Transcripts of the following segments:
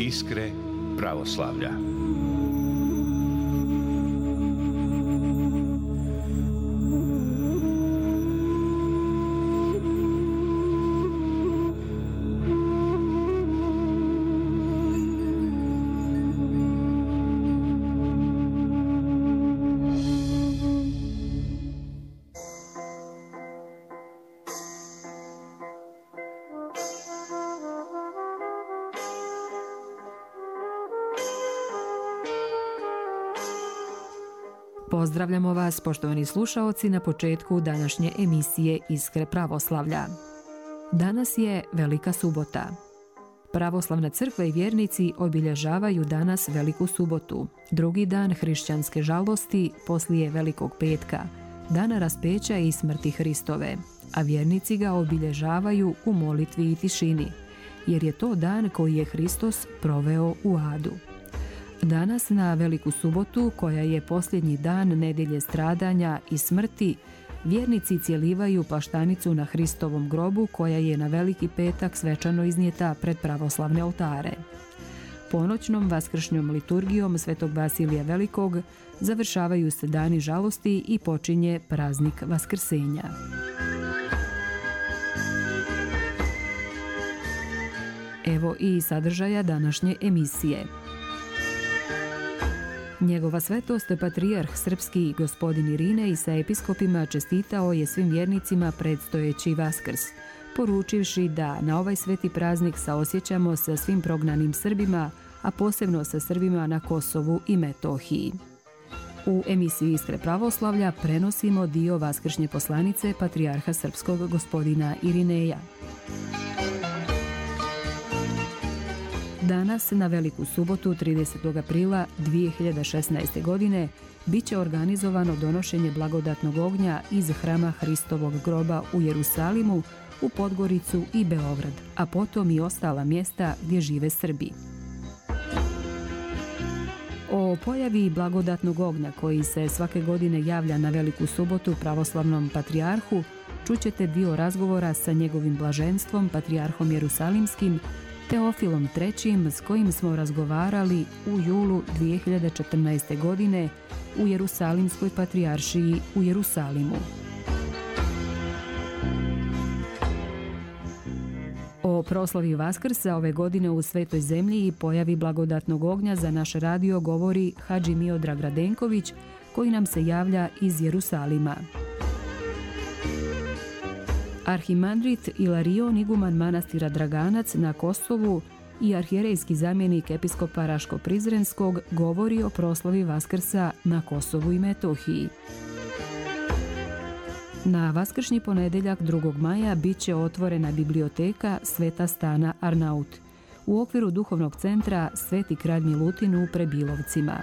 Iskre pravoslavlja. Pozdravljamo vas, poštovani slušaoci, na početku današnje emisije Iskre pravoslavlja. Danas je Velika subota. Pravoslavna crkva i vjernici obilježavaju danas Veliku subotu, drugi dan hrišćanske žalosti poslije Velikog petka, dana raspeća i smrti Hristove, a vjernici ga obilježavaju u molitvi i tišini, jer je to dan koji je Hristos proveo u adu. Danas na Veliku subotu, koja je posljednji dan nedjelje stradanja i smrti, vjernici cjelivaju plaštanicu na Hristovom grobu koja je na Veliki petak svečano iznijeta pred pravoslavne oltare. Ponoćnom vaskršnjom liturgijom Svetog Vasilija Velikog završavaju se dani žalosti i počinje praznik Vaskrsenja. Evo i sadržaja današnje emisije. Njegova svetost patrijarh srpski gospodin Irinej sa episkopima čestitao je svim vjernicima predstojeći Vaskrs, poručivši da na ovaj sveti praznik saosjećamo sa svim prognanim Srbima, a posebno sa Srbima na Kosovu i Metohiji. U emisiji Iskre pravoslavlja prenosimo dio vaskršnje poslanice patrijarha srpskog gospodina Irineja. Danas, na Veliku subotu 30. aprila 2016. godine, bit će organizovano donošenje blagodatnog ognja iz hrama Hristovog groba u Jerusalimu, u Podgoricu i Beograd, a potom i ostala mjesta gdje žive Srbi. O pojavi blagodatnog ognja koji se svake godine javlja na Veliku subotu pravoslavnom patrijarhu čućete dio razgovora sa njegovim blaženstvom, patrijarhom Jerusalimskim, Teofilom III. S kojim smo razgovarali u julu 2014. godine u Jerusalimskoj patrijaršiji u Jerusalimu. O proslavi Vaskrsa ove godine u Svetoj zemlji i pojavi blagodatnog ognja za naš radio govori Hadži Miodrag Radenković, koji nam se javlja iz Jerusalima. Arhimandrit Ilarion, iguman manastira Draganac na Kosovu i arhijerejski zamjenik episkopa Raško-Prizrenskog govori o proslavi Vaskrsa na Kosovu i Metohiji. Na vaskršnji ponedjeljak 2. maja bit će otvorena biblioteka Sveta Stana Arnaut u okviru duhovnog centra Sveti kralj Milutin u Prebilovcima.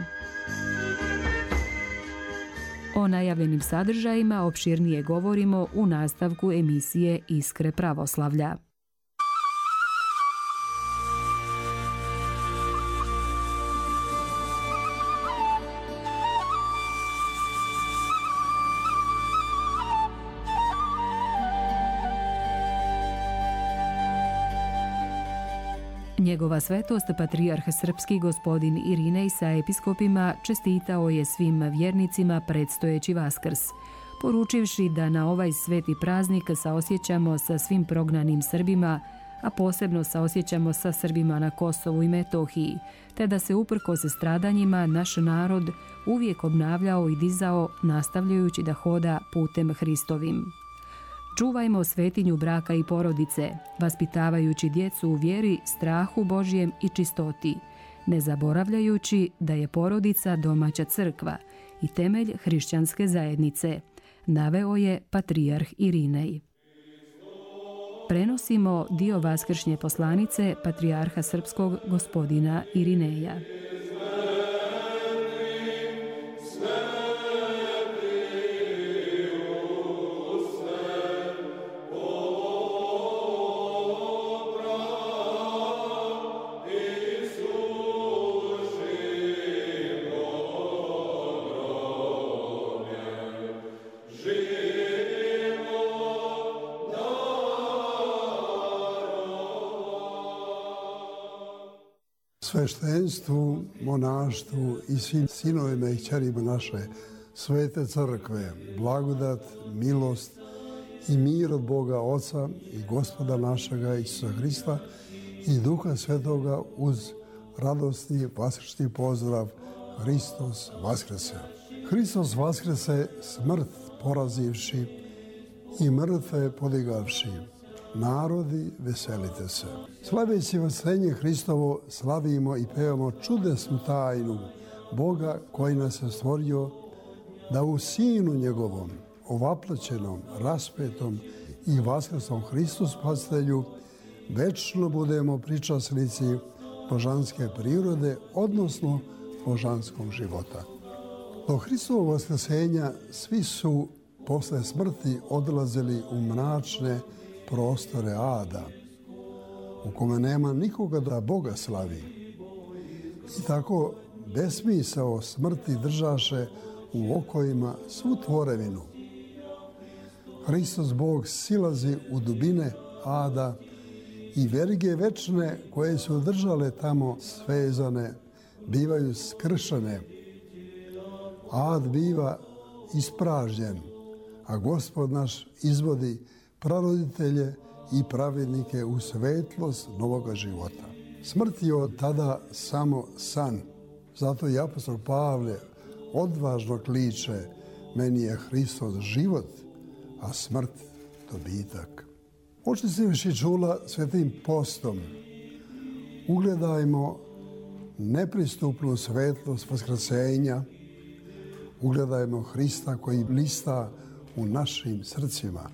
O najavljenim sadržajima opširnije govorimo u nastavku emisije Iskre pravoslavlja. Njegova svetost patrijarh srpski gospodin Irinej sa episkopima čestitao je svim vjernicima predstojeći Vaskrs, poručivši da na ovaj sveti praznik saosjećamo sa svim prognanim Srbima, a posebno saosjećamo sa Srbima na Kosovu i Metohiji, te da se uprkos stradanjima naš narod uvijek obnavljao i dizao, nastavljajući da hoda putem Hristovim. Čuvajmo svetinju braka i porodice, vaspitavajući djecu u vjeri, strahu Božjem i čistoti, ne zaboravljajući da je porodica domaća crkva i temelj hrišćanske zajednice, naveo je patrijarh Irinej. Prenosimo dio vaskršnje poslanice patrijarha srpskog gospodina Irineja. Sveštenstvu, monaštvu i svim sinovima i kćerima naše svete crkve, blagodat, milost i mir od Boga Oca i Gospoda našega Isusa Hrista i Duha Svetoga uz radosni vaskršnji pozdrav Hristos Vaskrese. Hristos Vaskrese, smrt porazivši i mrtve podigavši. Narodi, veselite se. Slaveći vaskrsenje Hristovo, slavimo i pevamo čudesnu tajnu Boga koji nas je stvorio da u Sinu njegovom, ovaplaćenom, raspetom i vaskrslom Hristu Spasitelju večno budemo pričasnici božanske prirode, odnosno božanskog života. Do Hristovog vaskrsenja svi su posle smrti odlazili u mračne prostore ada, u kome nema nikoga da Boga slavi. I tako besmisao smrti držaše u okojima svu tvorevinu. Hristos Bog silazi u dubine ada i verige večne koje su držale tamo svezane bivaju skršene. Ad biva ispražnjen, a Gospod naš izvodi praroditelje i pravednike u svetlost novoga života. Smrt je od tada samo san. Zato i apostol Pavle odvažno kliče: meni je Hristos život, a smrt dobitak. Očistivši čula svetim postom, ugledajmo nepristupnu svetlost vaskrsenja, ugledajmo Hrista koji blista u našim srcima.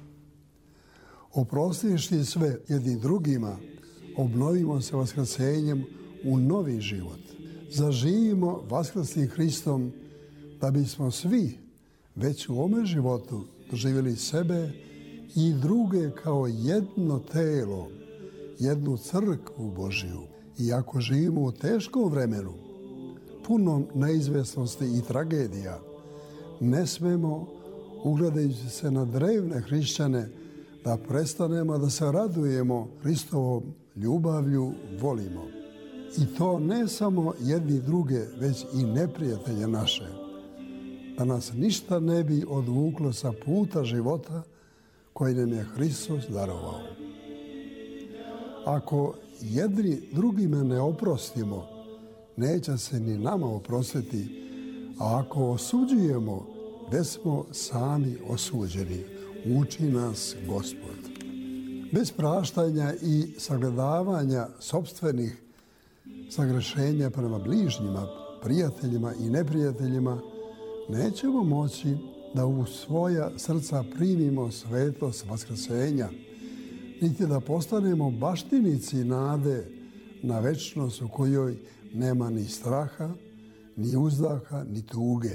Oprostivši sve jednim drugima, obnovimo se vaskrsenjem u novi život. Zaživimo vaskrslim Hristom da bismo svi već u ovome životu doživjeli sebe i druge kao jedno telo, jednu crkvu Božiju. I ako živimo u teškom vremenu, punom neizvjesnosti i tragedija, ne smemo, ugledajući se na drevne hrišćane, da prestanemo da se radujemo Hristovom ljubavlju, volimo. I to ne samo jedni druge, već i neprijatelje naše. Da nas ništa ne bi odvuklo sa puta života koji nam je Hristos darovao. Ako jedni drugima ne oprostimo, neće se ni nama oprostiti, a ako osuđujemo, već smo sami osuđeni, uči nas Gospod. Bez praštanja i sagledavanja sopstvenih sagrešenja prema bližnjima, prijateljima i neprijateljima, nećemo moći da u svoja srca primimo svetlost vaskrsenja, niti da postanemo baštinici nade na večnost u kojoj nema ni straha, ni uzdaha, ni tuge.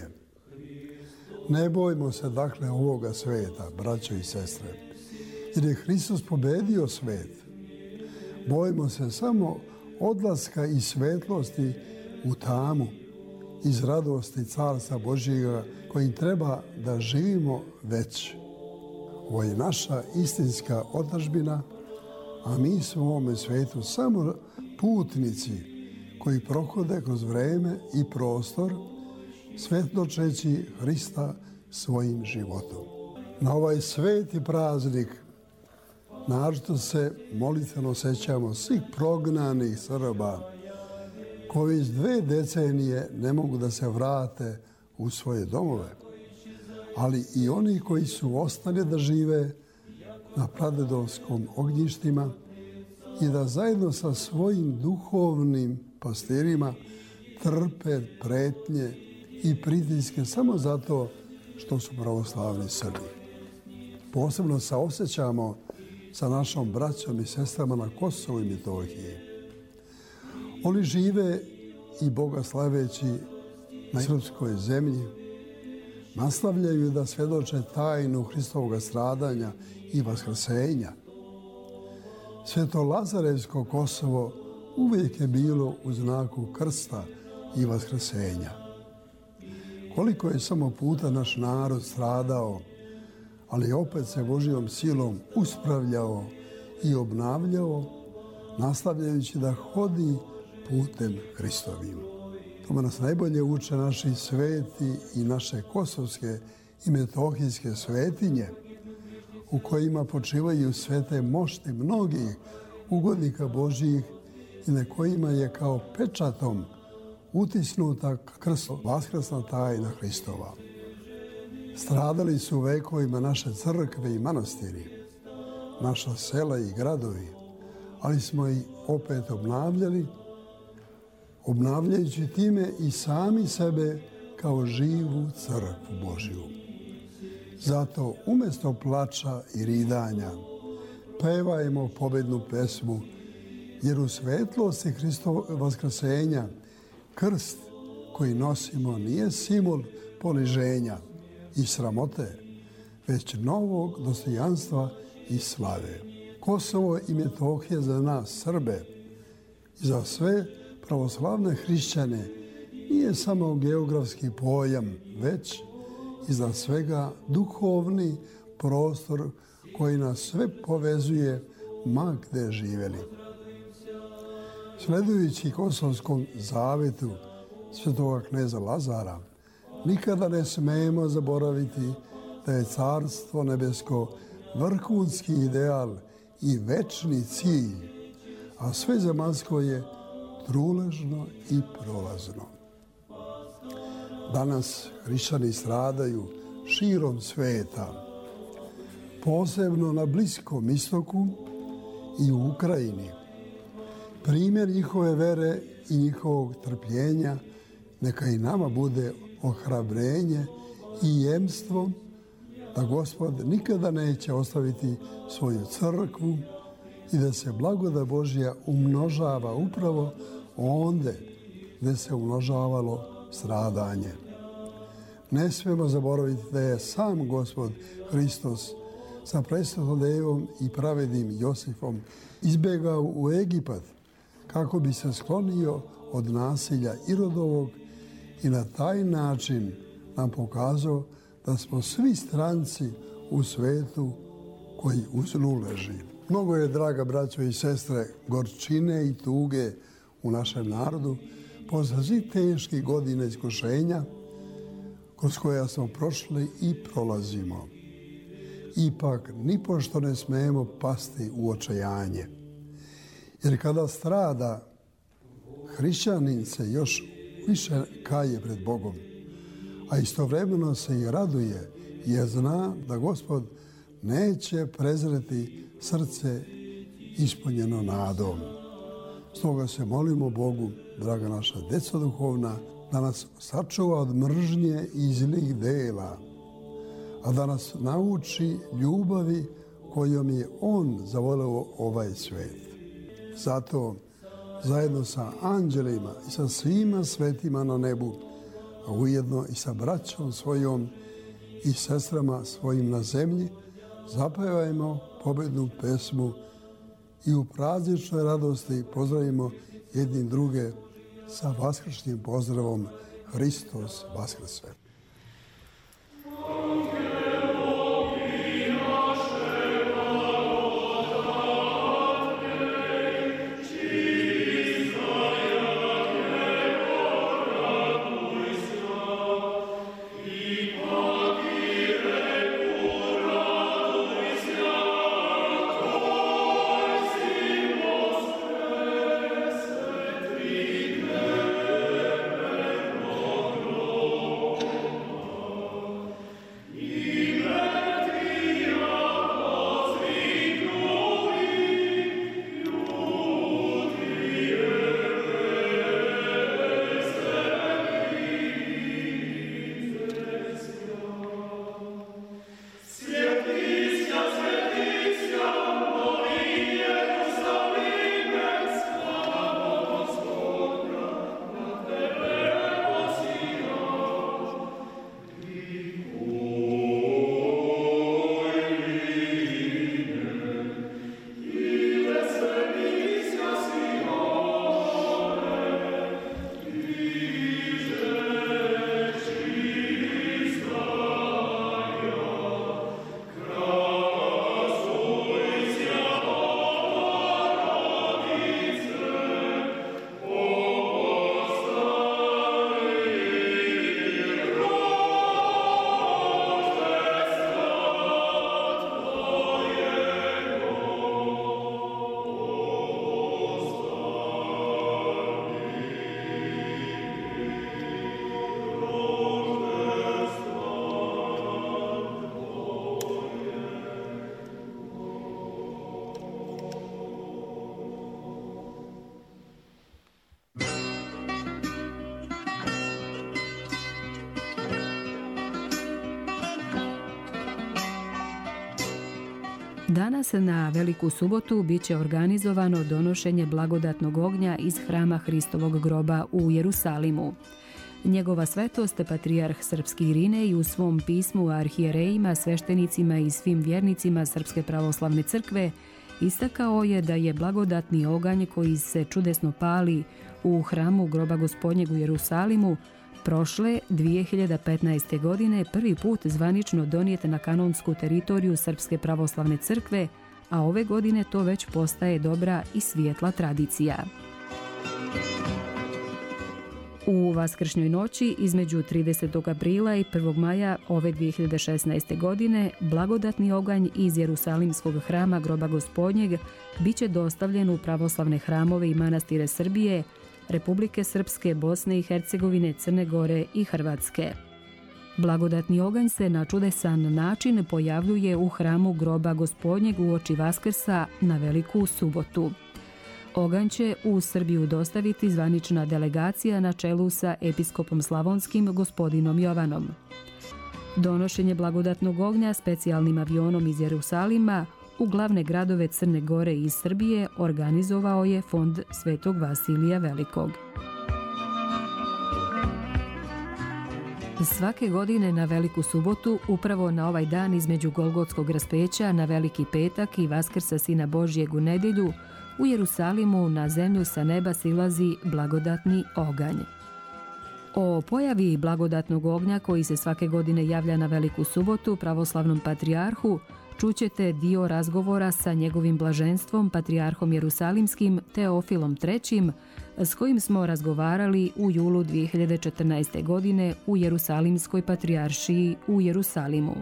Ne bojmo se dakle ovoga sveta, braćo i sestre, jer je Hristos pobedio svet. Bojimo se samo odlaska iz svetlosti u tamu, iz radosti Carstva Božjega kojim treba da živimo već. Ovo je naša istinska otadžbina, a mi smo u ovome svetu samo putnici koji prohode kroz vreme i prostor, svetločeći Hrista svojim životom. Na ovaj sveti praznik naročito se molitveno sećamo svih prognanih Srba koji već 2 decenije ne mogu da se vrate u svoje domove, ali i oni koji su ostali da žive na pradedovskom ognjištima i da zajedno sa svojim duhovnim pastirima trpe pretnje i pritiske samo zato što su pravoslavni Srbi. Posebno se osjećamo sa našom braćom i sestrama na Kosovu i Metohiji. Oni žive i Boga slaveći na srpskoj zemlji, nastavljaju da svjedoče tajnu Hristovog stradanja i vaskrsenja. Sveto Lazarevsko Kosovo uvijek je bilo u znaku krsta i vaskrsenja. Koliko je samo puta naš narod stradao, ali opet se Božjom silom uspravljao i obnavljao, nastavljajući da hodi putem Hristovim. Tome nas najbolje uče naši sveti i naše kosovske i metohijske svetinje, u kojima počivaju svete mošti mnogih ugodnika Božjih i na kojima je kao pečatom utisnuta vaskrsna tajna Hristova. Stradali su vekovima naše crkve i manastiri, naša sela i gradovi, ali smo ih opet obnavljali, obnavljajući time i sami sebe kao živu crkvu Božju. Zato umjesto plača i ridanja pevajmo pobednu pesmu, jer u svetlosti Hristovog vaskrsenja krst koji nosimo nije simbol poniženja i sramote, već novog dostojanstva i slave. Kosovo i Metohija za nas, Srbe, i za sve pravoslavne hrišćane nije samo geografski pojam, već iznad svega duhovni prostor koji nas sve povezuje ma gde živjeli. Sledujući Kosovskom zavetu svetoga kneza Lazara, nikada ne smemo zaboraviti da je Carstvo nebesko vrhunski ideal i večni cilj, a sve zemaljsko je truležno i prolazno. Danas hrišćani stradaju širom sveta, posebno na Bliskom istoku i u Ukrajini. Primjer njihove vere i njihovog trpljenja neka i nama bude ohrabrenje i jemstvo da Gospod nikada neće ostaviti svoju crkvu i da se blagodat Božja umnožava upravo onde gde se umnožavalo stradanje. Ne smijemo zaboraviti da je sam Gospod Hristos sa presvetom Devom i pravednim Josifom izbjegao u Egipat kako bi se sklonio od nasilja Irodovog i na taj način nam pokazao da smo svi stranci u svetu koji uz nju leži. Mnogo je, draga braćo i sestre, gorčine i tuge u našem narodu posle svih teških godina iskušenja kroz koja smo prošli i prolazimo. Ipak, nipošto ne smemo pasti u očajanje. Jer kada strada, hrišćanin se još više kaje pred Bogom, a istovremeno se i raduje jer zna da Gospod neće prezreti srce ispunjeno nadom. Stoga se molimo Bogu, draga naša deco duhovna, da nas sačuva od mržnje i zlih dela, a da nas nauči ljubavi kojom je On zavoleo ovaj svet. Zato, zajedno sa anđelima i sa svima svetima na nebu, a ujedno i sa braćom svojom i sestrama svojim na zemlji, zapevajmo pobednu pesmu i u prazničnoj radosti pozdravimo jedni druge sa vaskršnjim pozdravom Hristos Vaskrse. Danas na Veliku subotu bit će organizovano donošenje blagodatnog ognja iz hrama Hristovog groba u Jerusalimu. Njegova svetost, patrijarh srpski Irinej, u svom pismu arhijerejima, sveštenicima i svim vjernicima Srpske pravoslavne crkve istakao je da je blagodatni oganj koji se čudesno pali u hramu groba Gospodnjeg u Jerusalimu prošle 2015. godine prvi put zvanično donijet na kanonsku teritoriju Srpske pravoslavne crkve, a ove godine to već postaje dobra i svijetla tradicija. U vaskršnjoj noći između 30. aprila i 1. maja ove 2016. godine blagodatni oganj iz Jerusalimskog hrama groba Gospodnjeg bit će dostavljen u pravoslavne hramove i manastire Srbije, Republike Srpske, Bosne i Hercegovine, Crne Gore i Hrvatske. Blagodatni oganj se na čudesan način pojavljuje u hramu groba Gospodnjeg uoči Vaskrsa na Veliku subotu. Oganj će u Srbiju dostaviti zvanična delegacija na čelu sa episkopom Slavonskim gospodinom Jovanom. Donošenje blagodatnog ognja specijalnim avionom iz Jerusalima u glavne gradove Crne Gore i Srbije organizovao je Fond Svetog Vasilija Velikog. Svake godine na Veliku subotu, upravo na ovaj dan između Golgotskog raspeća na Veliki petak i Vaskrsa Sina Božjeg u nedjelju, u Jerusalimu na zemlju sa neba silazi blagodatni oganj. O pojavi blagodatnog ognja koji se svake godine javlja na Veliku subotu pravoslavnom patrijarhu čućete dio razgovora sa njegovim blaženstvom patrijarhom Jerusalimskim Teofilom III, s kojim smo razgovarali u julu 2014. godine u Jerusalimskoj patrijaršiji u Jerusalimu.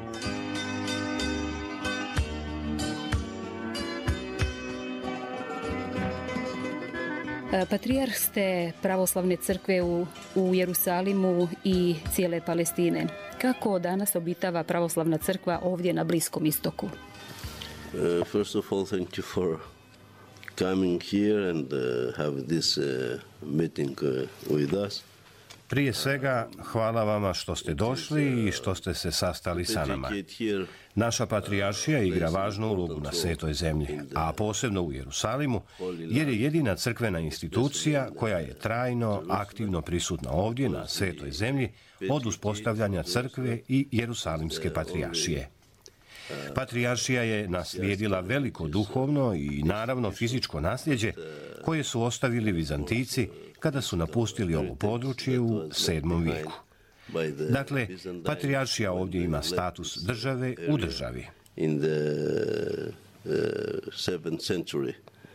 Patrijarh ste pravoslavne crkve u Jerusalimu i cijele Palestine. Kako danas obitava pravoslavna crkva ovdje na Bliskom istoku? First of all, thank you for coming here and have this meeting with us. Prije svega, hvala vama što ste došli i što ste se sastali sa nama. Naša patrijaršija igra važnu ulogu na Svetoj zemlji, a posebno u Jerusalimu, jer je jedina crkvena institucija koja je trajno, aktivno prisutna ovdje na Svetoj zemlji od uspostavljanja crkve i Jerusalimske patrijaršije. Patrijaršija je naslijedila veliko duhovno i naravno fizičko nasljeđe koje su ostavili Vizantijci kada su napustili ovo područje u 7. vijeku. Dakle, patrijaršija ovdje ima status države u državi. In the 7th century.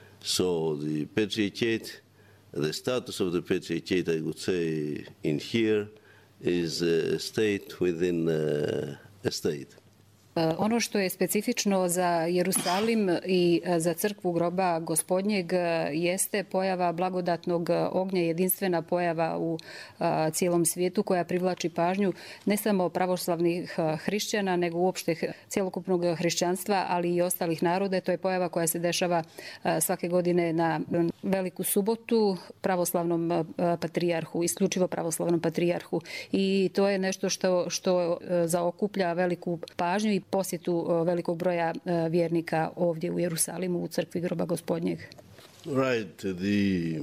So the patriarchate, the status of the patriarchate, I would say, in here is a state within a state. Ono što je specifično za Jerusalim i za crkvu groba Gospodnjeg jeste pojava blagodatnog ognja, jedinstvena pojava u cijelom svijetu koja privlači pažnju ne samo pravoslavnih hrišćana, nego uopšte cjelokupnog hrišćanstva, ali i ostalih naroda. To je pojava koja se dešava svake godine na Veliku subotu pravoslavnom patrijarhu, isključivo pravoslavnom patrijarhu. I to je nešto što zaokuplja veliku pažnju i posjetu velikog broja vjernika ovdje u Jerusalimu u crkvi groba Gospodnjeg. Right, the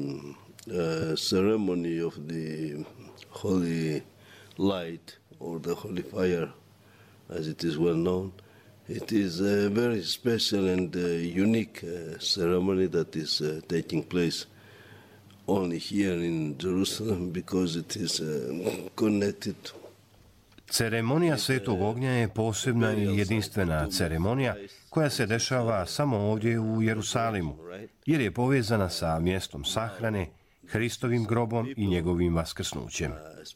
ceremony of the holy light or the holy fire, as it is well known, it is a very special and unique ceremony that is taking place only here in Jerusalem because it is connected. Ceremonija Svetog ognja je posebna i jedinstvena ceremonija koja se dešava samo ovdje u Jerusalimu, jer je povezana sa mjestom sahrane, Hristovim grobom i njegovim vaskrsnućem.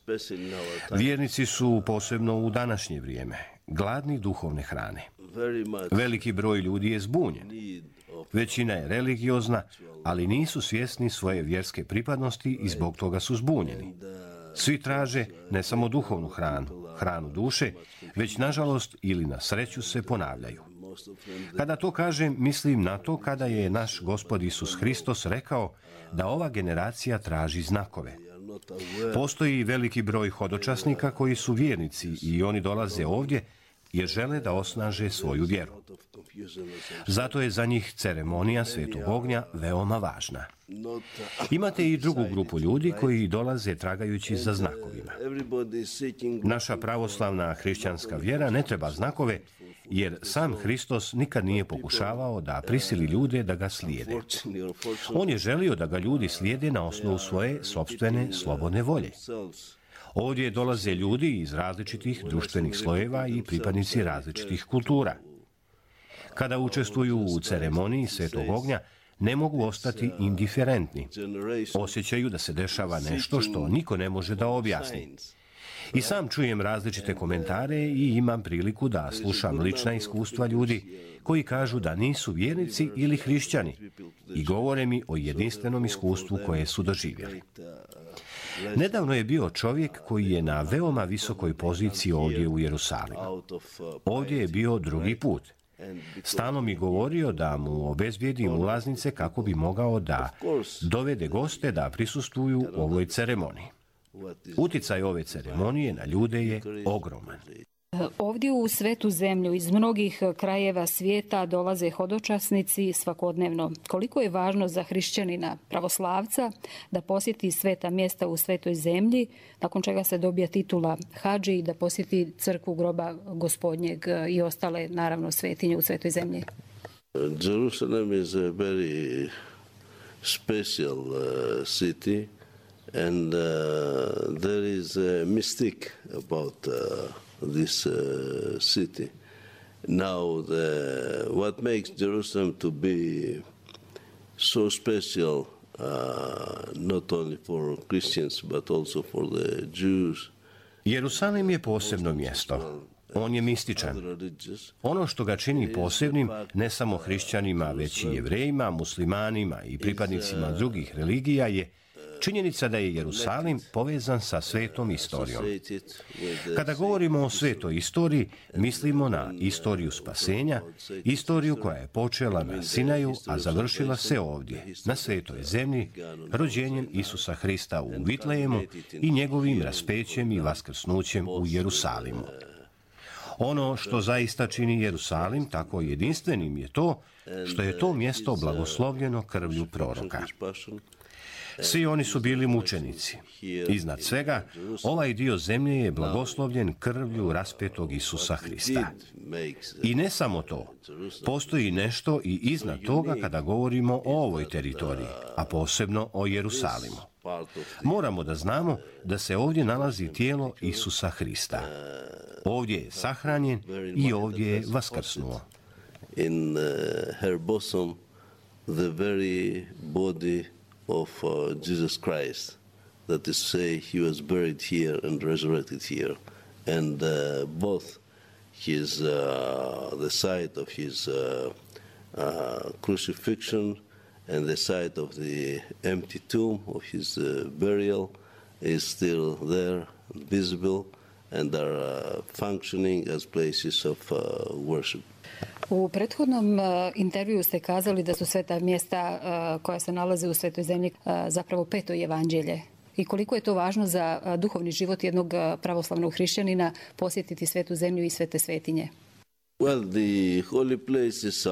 Vjernici su, posebno u današnje vrijeme, gladni duhovne hrane. Veliki broj ljudi je zbunjen. Većina je religiozna, ali nisu svjesni svoje vjerske pripadnosti i zbog toga su zbunjeni. Svi traže ne samo duhovnu hranu, hranu duše, već nažalost ili na sreću se ponavljaju. Kada to kažem, mislim na to kada je naš Gospod Isus Hristos rekao da ova generacija traži znakove. Postoji veliki broj hodočasnika koji su vjernici i oni dolaze ovdje jer žele da osnaže svoju vjeru. Zato je za njih ceremonija Svetog ognja veoma važna. Imate i drugu grupu ljudi koji dolaze tragajući za znakovima. Naša pravoslavna hrišćanska vjera ne treba znakove, jer sam Hristos nikad nije pokušavao da prisili ljude da ga slijede. On je želio da ga ljudi slijede na osnovu svoje sopstvene slobodne volje. Ovdje dolaze ljudi iz različitih društvenih slojeva i pripadnici različitih kultura. Kada učestvuju u ceremoniji Svetog ognja, ne mogu ostati indiferentni. Osjećaju da se dešava nešto što niko ne može da objasni. I sam čujem različite komentare i imam priliku da slušam lična iskustva ljudi koji kažu da nisu vjernici ili hrišćani i govore mi o jedinstvenom iskustvu koje su doživjeli. Nedavno je bio čovjek koji je na veoma visokoj poziciji ovdje u Jerusalimu. Ovdje je bio drugi put. Stalno mi govorio da mu obezbijedim ulaznice kako bi mogao da dovede goste da prisustvuju ovoj ceremoniji. Uticaj ove ceremonije na ljude je ogroman. Ovdje u Svetu zemlju iz mnogih krajeva svijeta dolaze hodočasnici svakodnevno. Koliko je važno za hrišćanina pravoslavca da posjeti sveta mjesta u Svetoj zemlji, nakon čega se dobija titula hadži i da posjeti crkvu groba Gospodnjeg i ostale, naravno, svetinje u Svetoj zemlji? Jerusalem is a very special city. And there is a mystique about this city. Now, what makes Jerusalem to be so special, not only for Christians, but also for the Jews. Jerusalim je posebno mjesto. On je mističan. Ono što ga čini posebnim ne samo hrišćanima, već i jevrejima, muslimanima i pripadnicima drugih religija je činjenica da je Jerusalim povezan sa svetom istorijom. Kada govorimo o svetoj istoriji, mislimo na istoriju spasenja, istoriju koja je počela na Sinaju, a završila se ovdje, na svetoj zemlji, rođenjem Isusa Hrista u Vitlejemu i njegovim raspećem i vaskrsnućem u Jerusalimu. Ono što zaista čini Jerusalim tako jedinstvenim je to što je to mjesto blagoslovljeno krvlju proroka. Svi oni su bili mučenici. Iznad svega, ovaj dio zemlje je blagoslovljen krvlju raspetog Isusa Hrista. I ne samo to, postoji nešto i iznad toga kada govorimo o ovoj teritoriji, a posebno o Jerusalimu. Moramo da znamo da se ovdje nalazi tijelo Isusa Hrista. Ovdje je sahranjen i ovdje je vaskrsnuo. In her bosom, the very body of Jesus Christ, that is to say, he was buried here and resurrected here, and both his the site of his crucifixion and the site of the empty tomb of his burial is still there, visible, and are functioning as places of worship. U prethodnom intervjuu ste kazali da su sveta mjesta koja se nalaze u Svetoj zemlji zapravo peto evanđelje. I koliko je to važno za duhovni život jednog pravoslavnog hrišćanina posjetiti Svetu zemlju i svete svetinje? Well, the holy places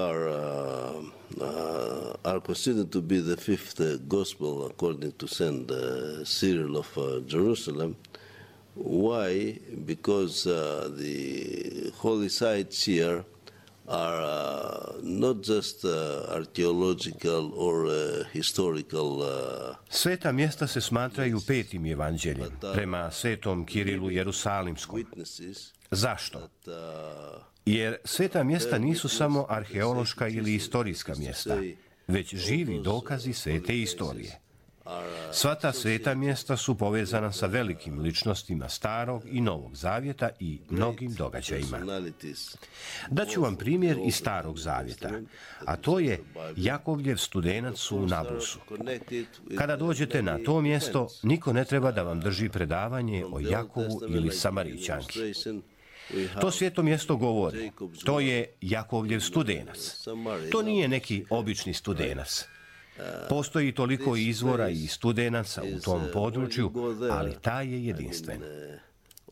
are considered to be the fifth gospel according to Saint Cyril of Jerusalem. Why? Because the holy sites here are not just archaeological or historical. Sveta mjesta se smatraju petim evanđeljem prema svetom Kirilu Jerusalimskom. Zašto? Jer sveta mjesta nisu samo arheološka ili istorijska mjesta, već živi dokazi svete istorije. Sva ta sveta mjesta su povezana sa velikim ličnostima Starog i Novog Zavjeta i mnogim događajima. Daću vam primjer iz Starog Zavjeta, a to je Jakovljev studenac u Nablusu. Kada dođete na to mjesto, niko ne treba da vam drži predavanje o Jakovu ili Samarićanki. To sveto mjesto govori, to je Jakovljev studenac. To nije neki obični studenac. Postoji toliko izvora i studenaca u tom području, ali taj je jedinstven.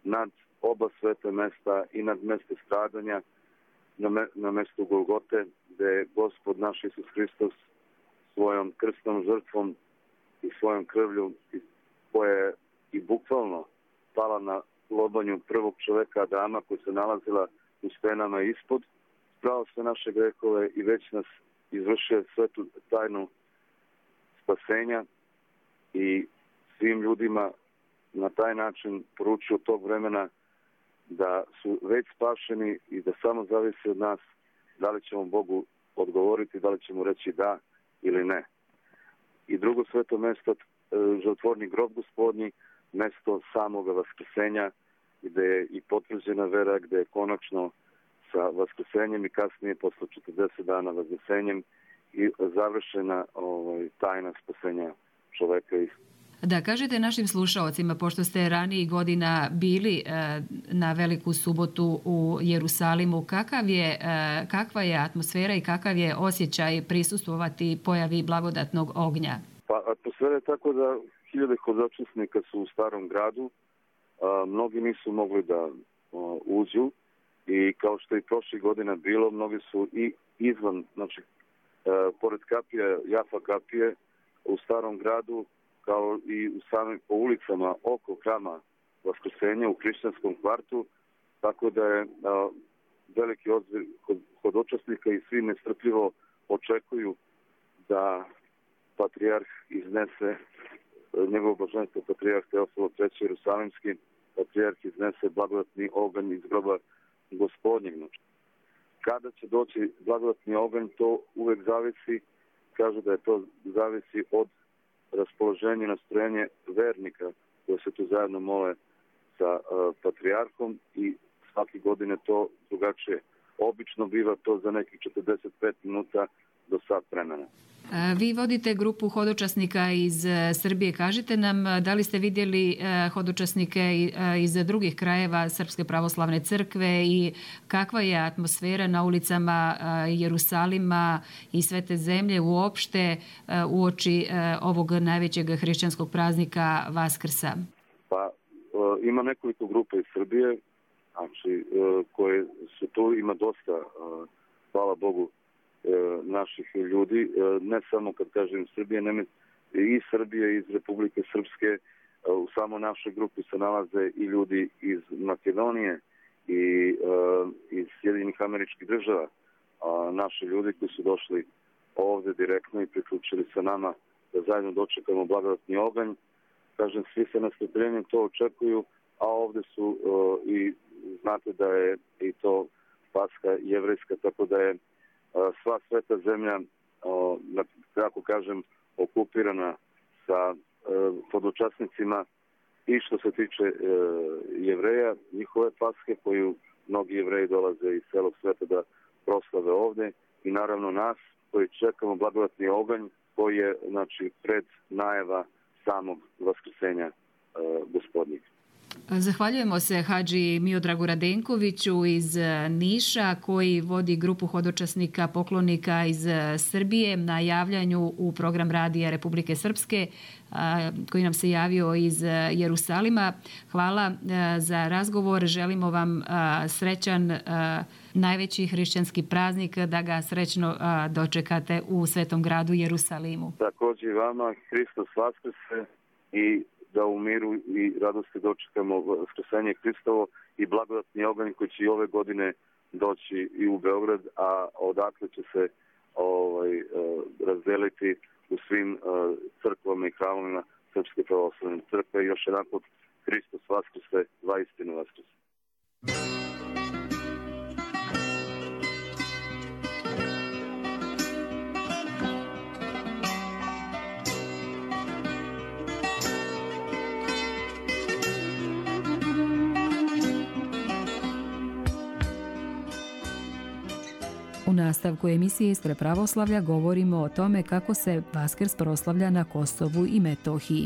nad oba sveta mesta i nad mesta stradanja, na mestu Golgote, gde je Gospod naš Isus Hristos svojom krstnom žrtvom i svojom krvlju, koja je i bukvalno pala na lobanju prvog čoveka Adama, koji se nalazila u stenama ispod, sprao sve naše grehove i već nas izvršio svetu tajnu spasenja i svim ljudima na taj način poručio tog vremena da su već spašeni i da samo zavisi od nas da li ćemo Bogu odgovoriti, da li ćemo reći da ili ne. I drugo sveto mesto, žaltvorni grob Gospodnji, mesto samoga vaskrsenja, gde je i potvrđena vera, gde je konačno sa vaskrsenjem i kasnije posle 40 dana vaskrsenjem i završena tajna spasenja čoveka. Da, kažete našim slušaocima, pošto ste ranijih godina bili na Veliku subotu u Jerusalimu, kakva je atmosfera i kakav je osjećaj prisustvovati pojavi blagodatnog ognja? Pa atmosfera je tako da hiljade hodočasnika su u Starom gradu, mnogi nisu mogli da uđu i kao što je i prošlih godina bilo, mnogi su i izvan, znači pored kapije, Jafa kapije u Starom gradu, kao i u samim po ulicama oko hrama Vaskrsenja u hrišćanskom kvartu, tako da je veliki odziv hodočasnika i svi nestrpljivo očekuju da patrijarh iznese, njegovo blaženstvo patrijarh Teofilo III Jerusalimski, patrijarh iznese blagodatni oganj iz groba Gospodnjeg. Kada će doći blagodatni oganj, to uvek zavisi, kažu da je to zavisi od raspoloženje, nastrojenje vernika koji se tu zajedno mole sa patrijarhom i svake godine to drugačije. Obično biva to za nekih 45 minuta do sat vremena. Vi vodite grupu hodočasnika iz Srbije. Kažite nam, da li ste vidjeli hodočasnike iz drugih krajeva Srpske pravoslavne crkve i kakva je atmosfera na ulicama Jerusalima i Svete zemlje uopšte uoči ovog najvećeg hrišćanskog praznika Vaskrsa? Pa ima nekoliko grupa iz Srbije, znači koje su tu, ima dosta, hvala Bogu, naših ljudi, ne samo kad kažem Srbije, ne i Srbije, iz Republike Srpske. U samo našoj grupi se nalaze i ljudi iz Makedonije i iz Sjedinjenih Američkih Država. Naši ljudi koji su došli ovde direktno i priključili se nama da zajedno dočekamo blagodatni oganj. Kažem, svi se na strpljenjem to očekuju, a ovde su i znate da je i to Paska jevrejska, tako da je sva sveta zemlja, kako kažem, okupirana sa hodočasnicima i što se tiče Jevreja, njihove Paske, koju mnogi Jevreji dolaze iz celog sveta da proslave ovde, i naravno nas koji čekamo blagodatni oganj koji je, znači, pred najava samog vaskrsenja Gospodnjeg. Zahvaljujemo se hadži Miodragu Radenkoviću iz Niša, koji vodi grupu hodočasnika poklonika iz Srbije na javljanju u program radija Republike Srpske, koji nam se javio iz Jerusalima. Hvala za razgovor. Želimo vam srećan najveći hrišćanski praznik, da ga srećno dočekate u svetom gradu Jerusalimu. Također i vama, Hristos vaskrse, i da u miru i radosti dočekamo vaskrsenje Hristovo i blagodatni oganj koji će i ove godine doći i u Beograd, a odakle će se razdeliti u svim crkvama i hramovima Srpske pravoslavne crkve. Još jedan put, Hristos vaskrse, vaistinu vaskrse. U nastavku emisije Iskre pravoslavlja govorimo o tome kako se Vaskrs proslavlja na Kosovu i Metohiji.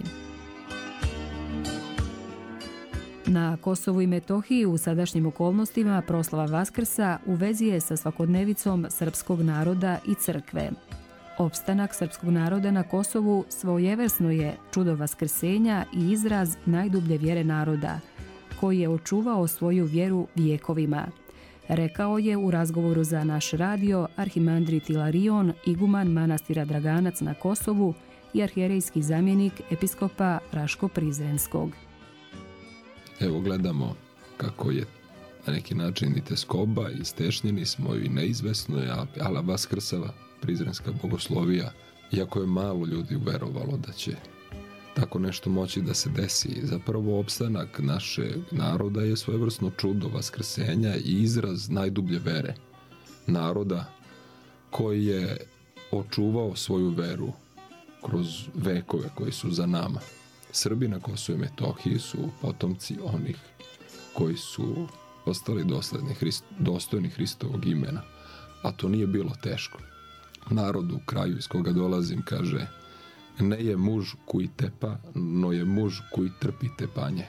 Na Kosovu i Metohiji u sadašnjim okolnostima proslava Vaskrsa u vezi je sa svakodnevicom srpskog naroda i crkve. Opstanak srpskog naroda na Kosovu svojevrsno je čudo vaskrsenja i izraz najdublje vjere naroda, koji je očuvao svoju vjeru vjekovima, rekao je u razgovoru za naš radio arhimandrit Ilarion, iguman manastira Draganac na Kosovu i arhijerejski zamjenik episkopa Raško-Prizrenskog. Evo gledamo kako je na neki način i teskoba i stešnjeni smo i neizvesno je ala vaskrsava prizrenska bogoslovija, iako je malo ljudi uverovalo da će tako nešto moći da se desi. Zapravo opstanak našeg naroda je svojevrsno čudo vaskrsenja i izraz najdublje vere naroda koji je očuvao svoju veru kroz vekove koji su za nama. Srbi na Kosovu i Metohiji su potomci onih koji su ostali dostojni Hristovog imena, a to nije bilo teško. Narod u kraju iz koga dolazim kaže: ne je muž koji tepa, no je muž koji trpi tepanje.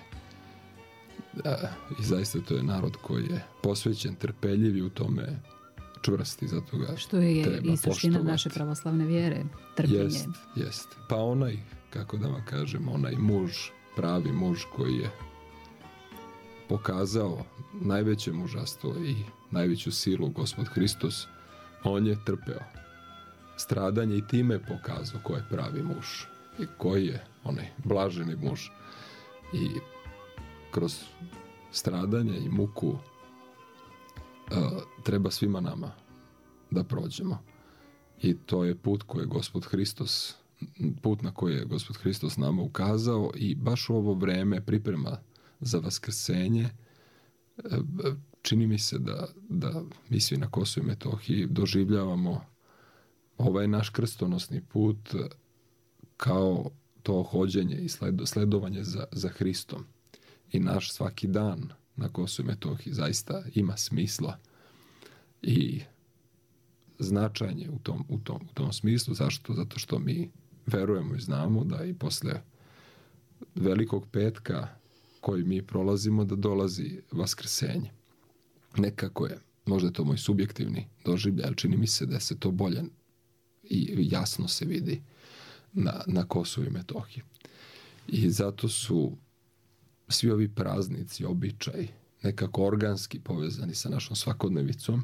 I zaista to je narod koji je posvećen, trpeljiv i u tome čvrsti, zato ga što je treba i suština poštovati. Naše pravoslavne vjere, trpljenje. Jest. Pa onaj, kako da vam kažem, onaj muž, pravi muž koji je pokazao najveće mužastvo i najveću silu, Gospod Hristos, on je trpeo stradanje i time je pokazao ko je pravi muž i koji je onaj blaženi muž. I kroz stradanje i muku treba svima nama da prođemo. I to je put na koji je Gospod Hristos nama ukazao i baš u ovo vreme priprema za vaskrsenje čini mi se da mi svi na Kosovu i Metohiji doživljavamo ovaj naš krstonosni put kao to hođenje i sledovanje za Hristom. I naš svaki dan na Kosovu i Metohiji zaista ima smisla i značajnje u tom smislu. Zašto? Zato što mi verujemo i znamo da i posle Velikog petka koji mi prolazimo da dolazi vaskrsenje. Nekako je, možda je to moj subjektivni doživljaj, ali čini mi se da se to bolje i jasno se vidi na Kosovu i Metohiji. I zato su svi ovi praznici, običaji nekako organski povezani sa našom svakodnevicom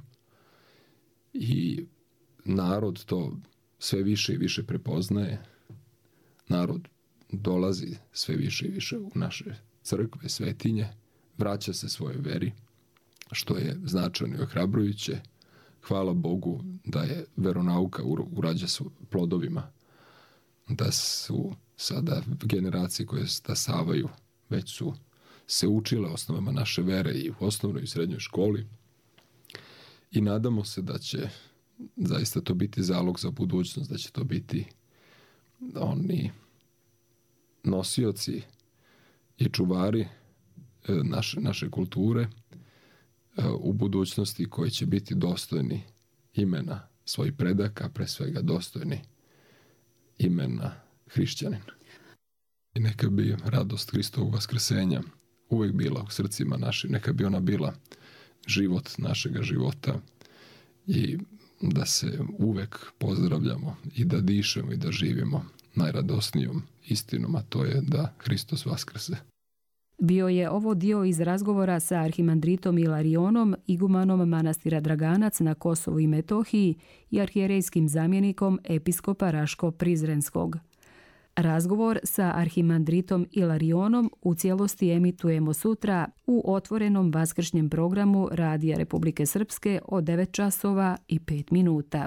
i narod to sve više i više prepoznaje. Narod dolazi sve više i više u naše crkve, svetinje, vraća se svojoj veri, što je značajno i ohrabrujuće. Hvala Bogu da je veronauka urađa s plodovima, da su sada generacije koje stasavaju već su se učile osnovama naše vere i u osnovnoj i srednjoj školi i nadamo se da će zaista to biti zalog za budućnost, da će to biti oni nosioci i čuvari naše kulture u budućnosti koji će biti dostojni imena svojih predaka, pre svega dostojni imena hrišćanina. I neka bi radost Hristovog vaskrsenja uvek bila u srcima našim, neka bi ona bila život našega života i da se uvek pozdravljamo i da dišemo i da živimo najradosnijom istinom, a to je da Hristos vaskrse. Bio je ovo dio iz razgovora sa arhimandritom Ilarionom, igumanom manastira Draganac na Kosovu i Metohiji i arhijerejskim zamjenikom episkopa Raško-Prizrenskog. Razgovor sa arhimandritom Ilarionom u cijelosti emitujemo sutra u otvorenom vaskršnjem programu Radija Republike Srpske od 9 časova i 5 minuta.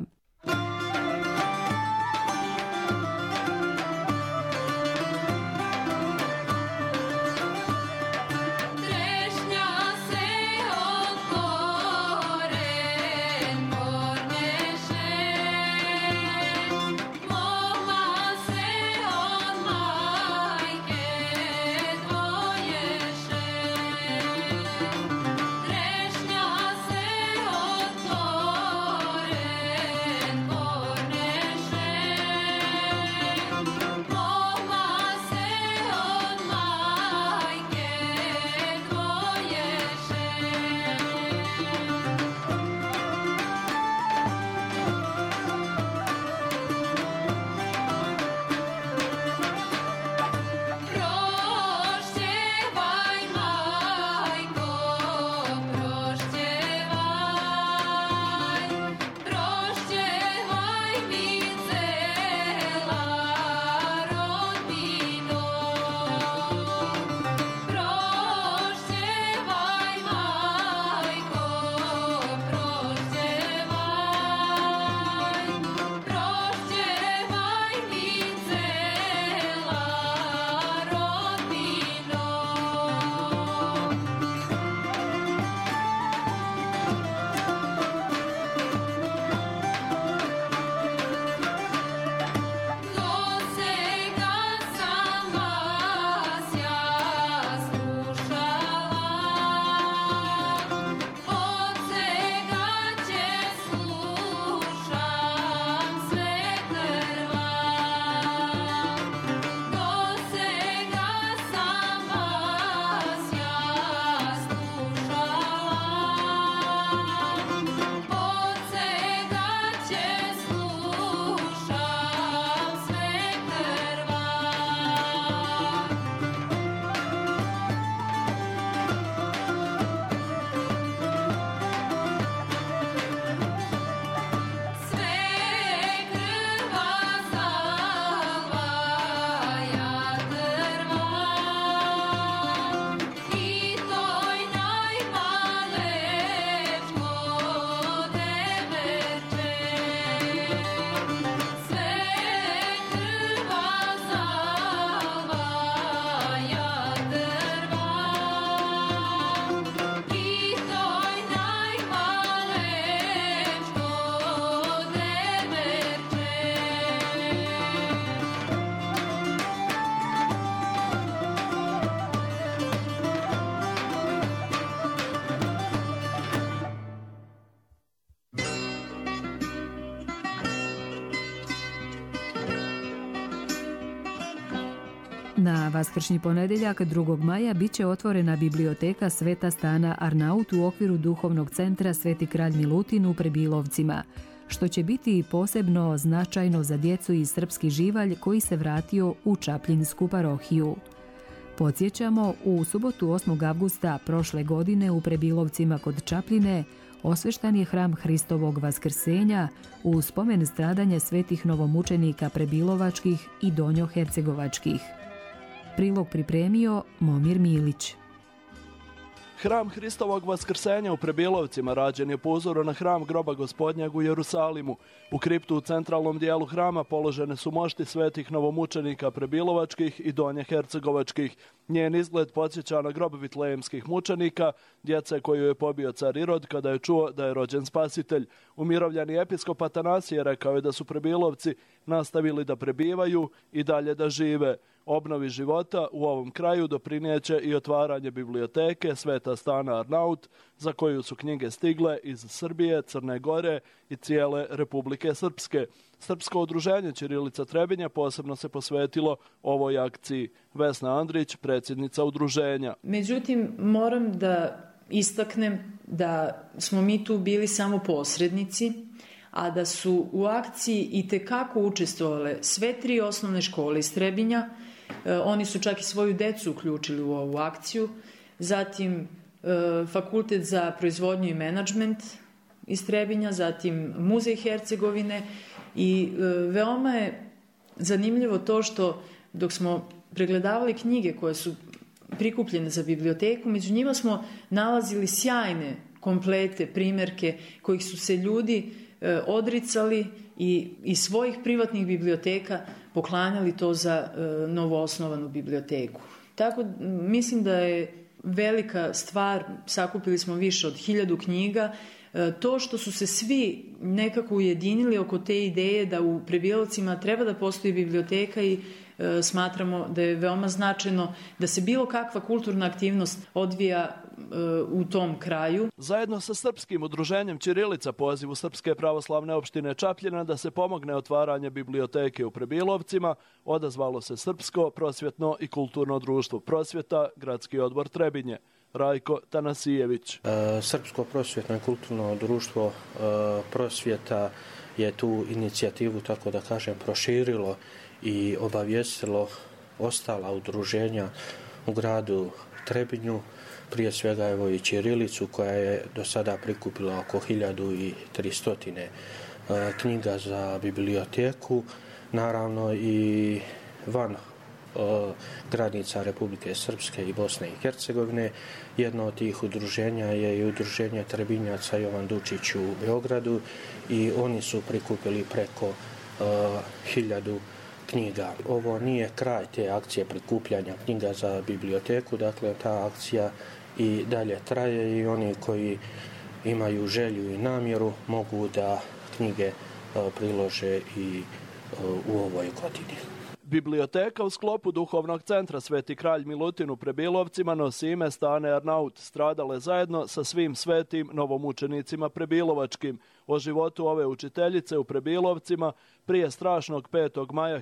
Na vaskršnji ponedjeljak 2. maja bit će otvorena biblioteka Sveta Stana Arnaut u okviru duhovnog centra Sveti kralj Milutin u Prebilovcima, što će biti posebno značajno za djecu iz Srpski Živalj koji se vratio u Čapljinsku parohiju. Podsjećamo, u subotu 8. avgusta prošle godine u Prebilovcima kod Čapljine osveštan je hram Hristovog vaskrsenja u spomen stradanja svetih novomučenika prebilovačkih i donjohercegovačkih. Prilog pripremio Momir Milić. Hram Hristovog vaskrsenja u Prebilovcima rađen je po uzoru na hram groba Gospodnjeg u Jerusalimu. U kriptu u centralnom dijelu hrama položene su mošti svetih novomučenika prebilovačkih i donjehercegovačkih. Njen izgled podsjeća na grob vitlejemskih mučenika, djece koju je pobio car Irod kada je čuo da je rođen spasitelj. Umirovljeni episkop Atanasije rekao je da su Prebilovci nastavili da prebivaju i dalje da žive. Obnovi života u ovom kraju doprinijeće i otvaranje biblioteke Sveta Stana Arnaut, za koju su knjige stigle iz Srbije, Crne Gore i cijele Republike Srpske. Srpsko udruženje Ćirilica Trebinje posebno se posvetilo ovoj akciji. Vesna Andrić, predsjednica udruženja. Međutim, moram da istaknem da smo mi tu bili samo posrednici, a da su u akciji itekako učestvovale sve 3 osnovne škole iz Trebinja. Oni su čak i svoju decu uključili u ovu akciju. Zatim Fakultet za proizvodnju i menadžment iz Trebinja, zatim Muzej Hercegovine i veoma je zanimljivo to što dok smo pregledavali knjige koje su prikupljene za biblioteku, među njima smo nalazili sjajne komplete, primjerke kojih su se ljudi odricali i iz svojih privatnih biblioteka poklanjali to za novoosnovanu biblioteku. Tako mislim da je velika stvar, sakupili smo više od 1000 knjiga, to što su se svi nekako ujedinili oko te ideje da u Prebilovcima treba da postoji biblioteka i smatramo da je veoma značajno da se bilo kakva kulturna aktivnost odvija u tom kraju. Zajedno sa Srpskim udruženjem Ćirilica pozivu Srpske pravoslavne opštine Čapljina da se pomogne otvaranje biblioteke u Prebilovcima odazvalo se Srpsko prosvjetno i kulturno društvo Prosvjeta, Gradski odbor Trebinje. Rajko Tanasijević. Srpsko prosvjetno i kulturno društvo Prosvjeta je tu inicijativu, tako da kažem, proširilo i obavijestilo ostala udruženja u gradu Trebinju, prije svega evo i Ćirilicu koja je do sada prikupila oko 1300 knjiga za biblioteku, naravno i van granica Republike Srpske i Bosne i Hercegovine. Jedno od tih udruženja je i udruženje Trebinjaca Jovan Dučić u Beogradu i oni su prikupili preko 1000 knjiga. Ovo nije kraj te akcije prikupljanja knjiga za biblioteku, dakle ta akcija i dalje traje i oni koji imaju želju i namjeru mogu da knjige prilože i u ovoj godini. Biblioteka u sklopu duhovnog centra Sveti kralj Milutin u Prebilovcima nosi ime Stane Arnaut, stradale zajedno sa svim svetim novomučenicima prebilovačkim. O životu ove učiteljice u Prebilovcima prije strašnog 5. maja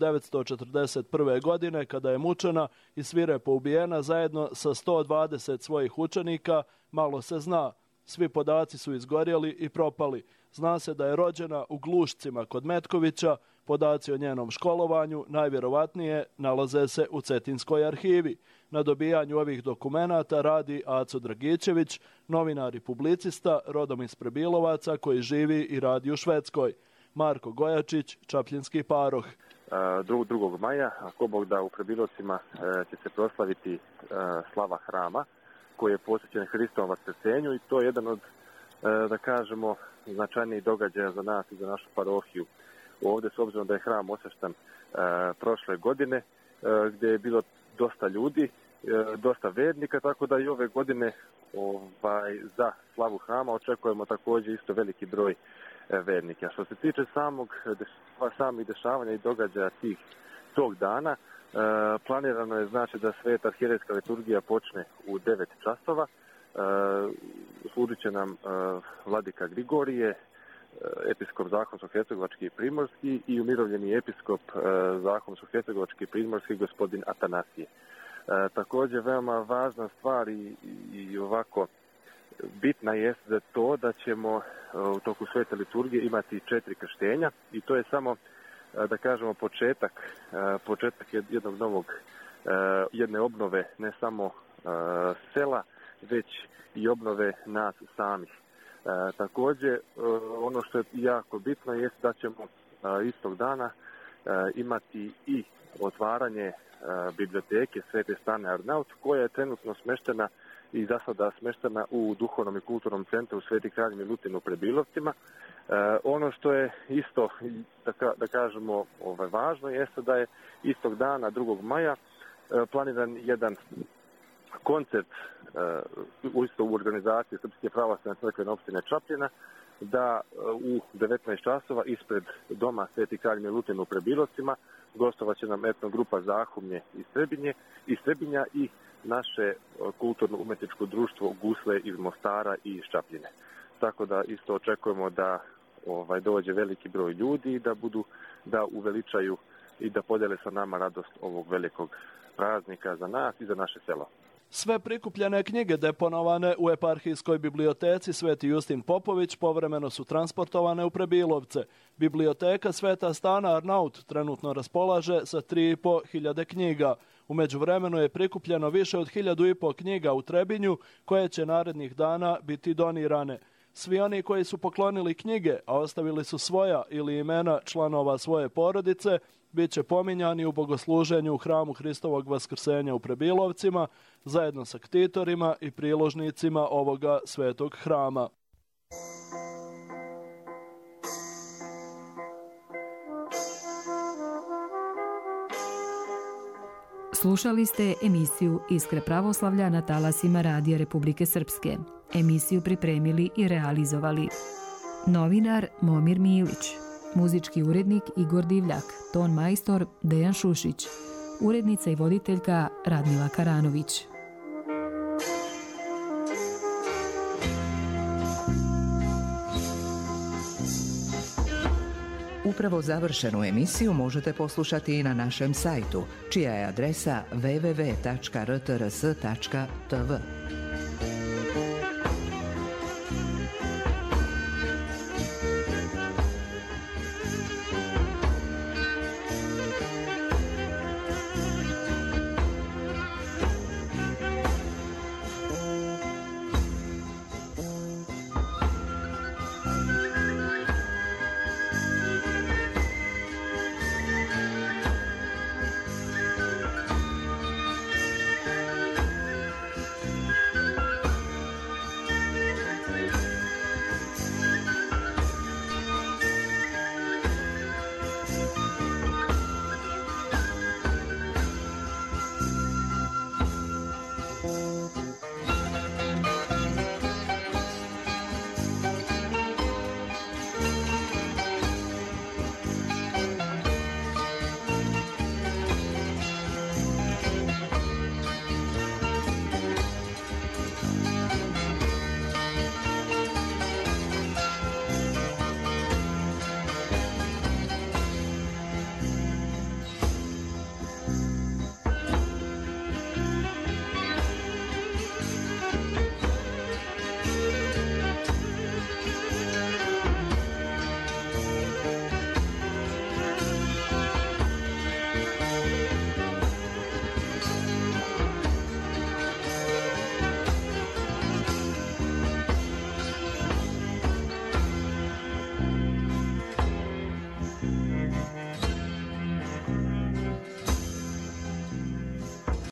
1941. godine, kada je mučena i svirepo ubijena zajedno sa 120 svojih učenika, malo se zna. Svi podaci su izgorjeli i propali. Zna se da je rođena u Glušcima kod Metkovića. Podaci o njenom školovanju najvjerovatnije nalaze se u Cetinskoj arhivi. Na dobijanju ovih dokumenata radi Aco Dragićević, novinar i publicista, rodom iz Prebilovaca koji živi i radi u Švedskoj. Marko Gojačić, Čapljinski paroh. 2. maja, ako Bog da, u Prebilovcima će se proslaviti slava hrama koji je posvećen Hristovom vaskrsenju i to je jedan od, da kažemo, značajnijih događaja za nas i za našu parohiju. Ovdje, s obzirom da je hram osveštan prošle godine, gdje je bilo dosta ljudi, dosta vernika, tako da i ove godine za slavu hrama očekujemo također isto veliki broj vernika. Što se tiče samih dešavanja i događaja tog dana, planirano je znači da sveta arhijerejska liturgija počne u 9 časova. Služit će nam vladika Grigorije, episkop Zahumsko-hercegovački i primorski i umirovljeni episkop Zahumsko-hercegovački i primorski gospodin Atanasije. Također veoma važna stvar i ovako bitna je za to da ćemo u toku svete liturgije imati 4 krštenja i to je samo, da kažemo, početak jednog novog, jedne obnove ne samo sela, već i obnove nas samih. Također, ono što je jako bitno je da ćemo istog dana imati i otvaranje biblioteke Svete Stane Arnaut, koja je trenutno smještena i za sada smještena u Duhovnom i kulturnom centru Sveti Kralj Milutin u Prebilovcima. Ono što je isto, da kažemo, važno, jeste da je istog dana, 2. maja, planiran jedan koncert u organizaciji Srpske pravoslavne crkve opštine Čapljina, da u 19 časova ispred doma Sveti Kralj Milutin u Prebilovcima gostovat će nam etno grupa Zahumlje iz Trebinja i naše kulturno-umetničko društvo Gusle iz Mostara i Ščapljine. Tako da isto očekujemo da dođe veliki broj ljudi i da uveličaju i da podijele sa nama radost ovog velikog praznika za nas i za naše selo. Sve prikupljene knjige deponovane u eparhijskoj biblioteci Sveti Justin Popović povremeno su transportovane u Prebilovce. Biblioteka Sveta Stana Arnaut trenutno raspolaže sa 3.500 knjiga. U međuvremenu je prikupljeno više od 1.500 knjiga u Trebinju, koje će narednih dana biti donirane. Svi oni koji su poklonili knjige, a ostavili su svoja ili imena članova svoje porodice, bit će pominjani u bogosluženju u hramu Hristovog Vaskrsenja u Prebilovcima, zajedno sa ktitorima i priložnicima ovoga svetog hrama. Slušali ste emisiju Iskre pravoslavlja na talasima Radija Republike Srpske. Emisiju pripremili i realizovali novinar Momir Milić, muzički urednik Igor Divljak, ton majstor Dejan Šušić, urednica i voditeljka Radmila Karanović. Upravo završenu emisiju možete poslušati i na našem sajtu, čija je adresa www.rtrs.tv.